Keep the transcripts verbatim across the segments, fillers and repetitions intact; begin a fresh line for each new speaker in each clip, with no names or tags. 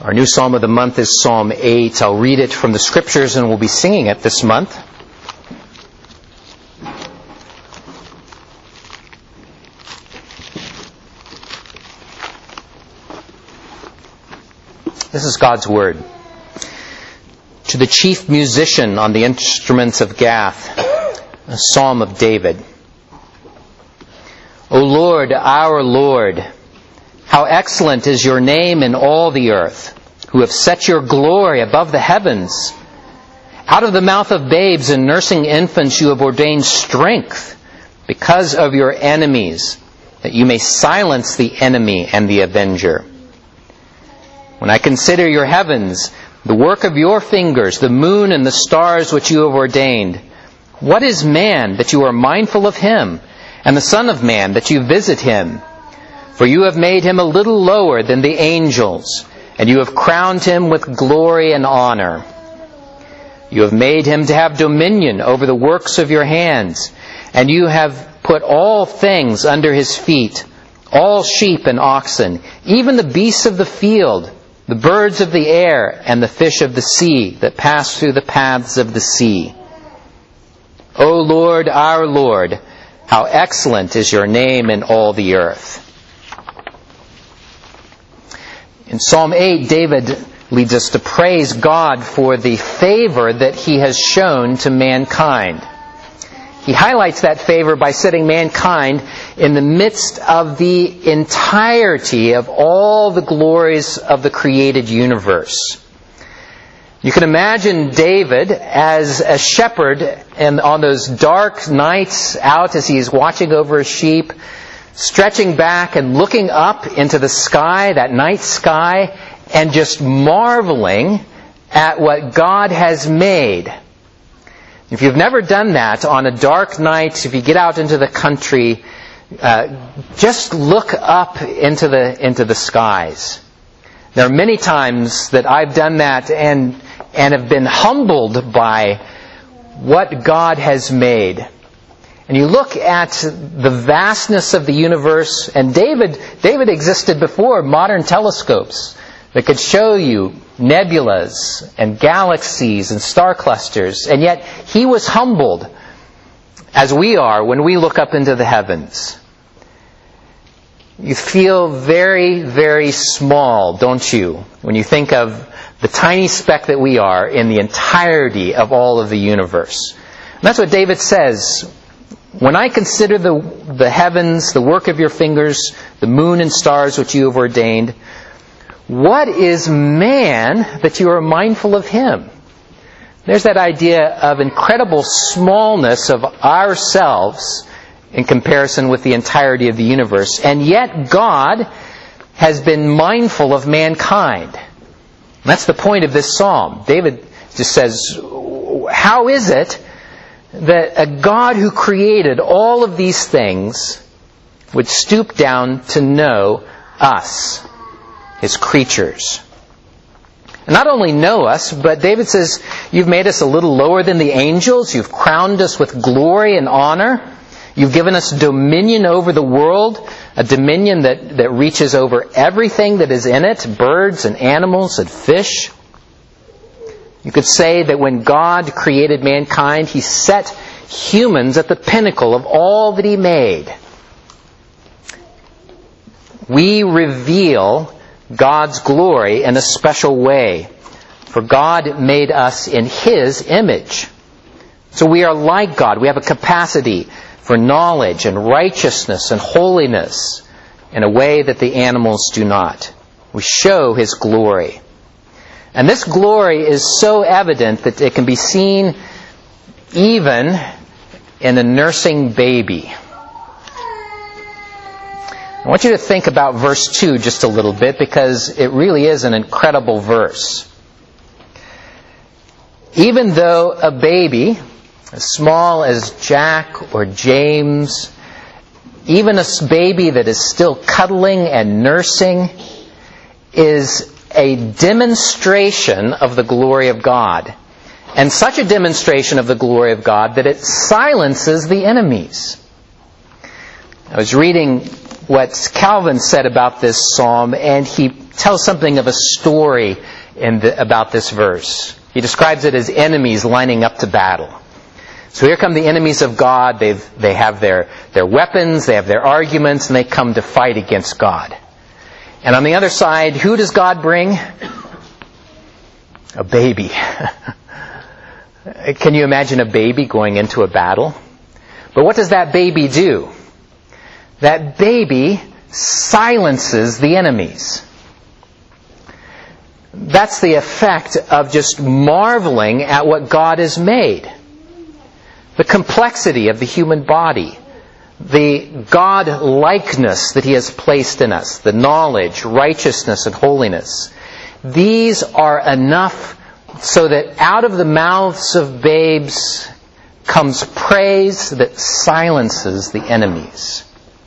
Our new psalm of the month is Psalm eight. I'll read it from the Scriptures and we'll be singing it this month. This is God's Word. To the chief musician on the instruments of Gath, a psalm of David. O Lord, our Lord, how excellent is your name in all the earth, who have set your glory above the heavens. Out of the mouth of babes and nursing infants you have ordained strength because of your enemies, that you may silence the enemy and the avenger. When I consider your heavens, the work of your fingers, the moon and the stars which you have ordained, what is man that you are mindful of him, and the Son of Man that you visit him? For you have made him a little lower than the angels, and you have crowned him with glory and honor. You have made him to have dominion over the works of your hands, and you have put all things under his feet, all sheep and oxen, even the beasts of the field, the birds of the air, and the fish of the sea that pass through the paths of the sea. O Lord, our Lord, how excellent is your name in all the earth. In Psalm eight, David leads us to praise God for the favor that he has shown to mankind. He highlights that favor by setting mankind in the midst of the entirety of all the glories of the created universe. You can imagine David as a shepherd and on those dark nights out as he is watching over his sheep, stretching back and looking up into the sky, that night sky, and just marveling at what God has made. If you've never done that on a dark night, if you get out into the country, uh, just look up into the into the skies. There are many times that I've done that and and have been humbled by what God has made. And you look at the vastness of the universe, and David David existed before modern telescopes that could show you nebulas and galaxies and star clusters, and yet he was humbled as we are when we look up into the heavens. You feel very, very small, don't you, when you think of the tiny speck that we are in the entirety of all of the universe. And that's what David says. When I consider the, the heavens, the work of your fingers, the moon and stars which you have ordained, what is man that you are mindful of him? There's that idea of incredible smallness of ourselves in comparison with the entirety of the universe. And yet God has been mindful of mankind. That's the point of this psalm. David just says, how is it that a God who created all of these things would stoop down to know us, his creatures? And not only know us, but David says, you've made us a little lower than the angels. You've crowned us with glory and honor. You've given us dominion over the world, a dominion that, that reaches over everything that is in it, birds and animals and fish. You could say that when God created mankind, he set humans at the pinnacle of all that he made. We reveal God's glory in a special way, for God made us in his image. So we are like God. We have a capacity for knowledge and righteousness and holiness in a way that the animals do not. We show his glory. And this glory is so evident that it can be seen even in a nursing baby. I want you to think about verse two just a little bit, because it really is an incredible verse. Even though a baby, as small as Jack or James, even a baby that is still cuddling and nursing, is a demonstration of the glory of God. And such a demonstration of the glory of God that it silences the enemies. I was reading what Calvin said about this psalm, and he tells something of a story in the, about this verse. He describes it as enemies lining up to battle. So here come the enemies of God. They've, they have their, their weapons, they have their arguments, and they come to fight against God. And on the other side, who does God bring? A baby. Can you imagine a baby going into a battle? But what does that baby do? That baby silences the enemies. That's the effect of just marveling at what God has made. The complexity of the human body. The God-likeness that He has placed in us. The knowledge, righteousness, and holiness. These are enough so that out of the mouths of babes comes praise that silences the enemies.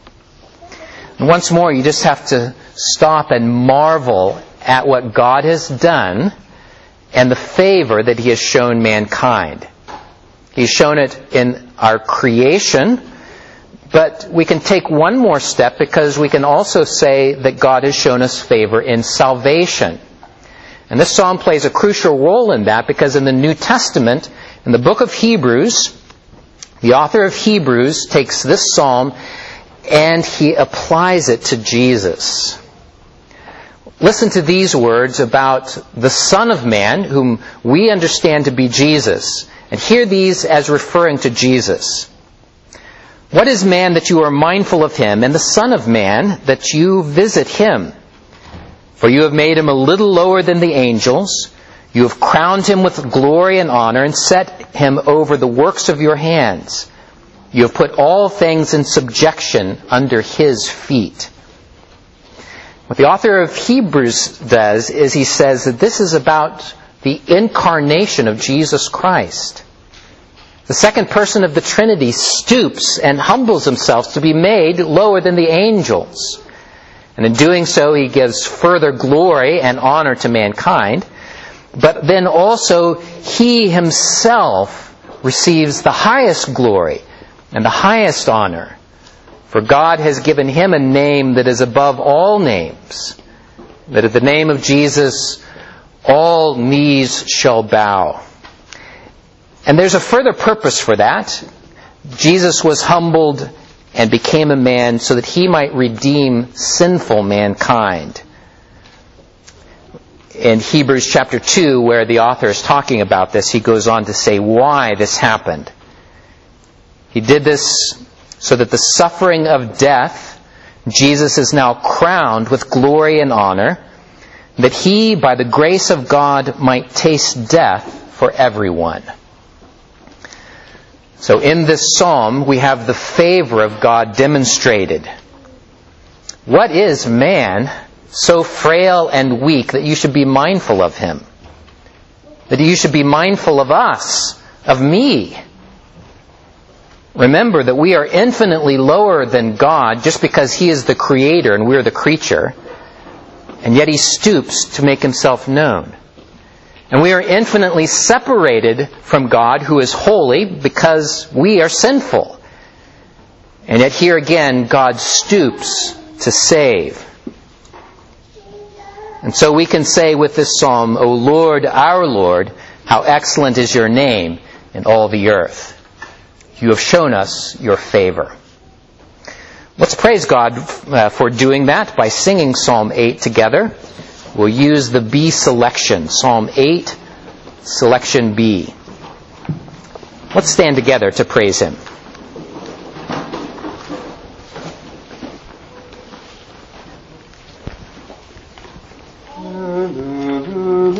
And once more, you just have to stop and marvel at what God has done and the favor that He has shown mankind. He's shown it in our creation, but we can take one more step because we can also say that God has shown us favor in salvation. And this psalm plays a crucial role in that because in the New Testament, in the book of Hebrews, the author of Hebrews takes this psalm and he applies it to Jesus. Listen to these words about the Son of Man, whom we understand to be Jesus. And hear these as referring to Jesus. What is man that you are mindful of him, and the Son of Man that you visit him? For you have made him a little lower than the angels. You have crowned him with glory and honor and set him over the works of your hands. You have put all things in subjection under his feet. What the author of Hebrews does is he says that this is about the incarnation of Jesus Christ. The second person of the Trinity stoops and humbles himself to be made lower than the angels. And in doing so, he gives further glory and honor to mankind. But then also, he himself receives the highest glory and the highest honor. For God has given him a name that is above all names, that at the name of Jesus, all knees shall bow. And there's a further purpose for that. Jesus was humbled and became a man so that he might redeem sinful mankind. In Hebrews chapter two, where the author is talking about this, he goes on to say why this happened. He did this so that the suffering of death, Jesus is now crowned with glory and honor, that he, by the grace of God, might taste death for everyone. So in this psalm, we have the favor of God demonstrated. What is man so frail and weak that you should be mindful of him? That you should be mindful of us, of me? Remember that we are infinitely lower than God just because He is the Creator and we're the creature. And yet He stoops to make Himself known. And we are infinitely separated from God, who is holy, because we are sinful. And yet here again, God stoops to save. And so we can say with this psalm, O Lord, our Lord, how excellent is your name in all the earth. You have shown us your favor. Let's praise God uh, for doing that by singing Psalm eight together. We'll use the B selection, Psalm eight, selection B. Let's stand together to praise Him.
Amen.